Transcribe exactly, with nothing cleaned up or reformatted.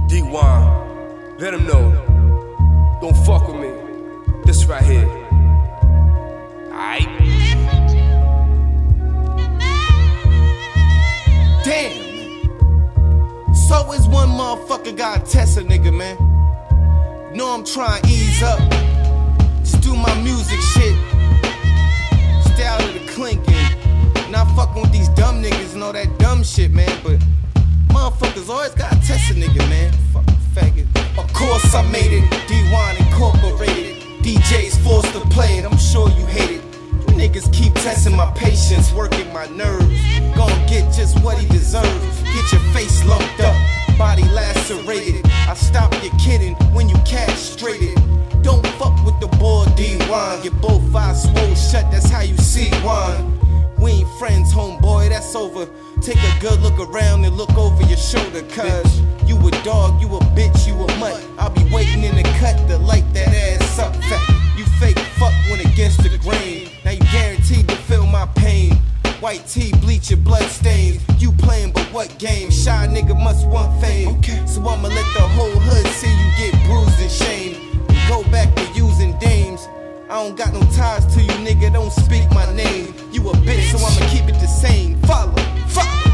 D-Wan, let him know. Don't fuck with me. This right here. Aight? Damn. So is one motherfucker gotta test a nigga, man. Know I'm trying to ease up. Just do my music shit. Stay out of the clinking. Not fucking with these dumb niggas and all that dumb shit, man. But motherfuckers always gotta test a nigga, man. Fucking faggot. Of course I made it. D-Wan Incorporated. D Js forced to play it. I'm sure you hate it. You niggas keep testing my patience, working my nerves. Gon' get just what he deserves. Get your face lumped up, body lacerated. I stop your kidding when you castrated. Don't fuck with the boy D-Wan. Get both eyes swole shut, that's how you see one. We ain't friends, homeboy, that's over. Take a good look around and look over your shoulder, cuz you a dog, you a bitch, you a mutt. I'll be waiting in the cut to light that ass up. Fat, you fake fuck when against the grain. Now you guaranteed to feel my pain. White tee, bleach your blood stains. You playing, but what game? Shy nigga must want fame. Okay. So I'ma let the whole hood see you get bruised and shamed. And go back to using dames. I don't got no ties to you, nigga, don't speak my name. You a bitch, so I'ma keep it the same. Follow, follow.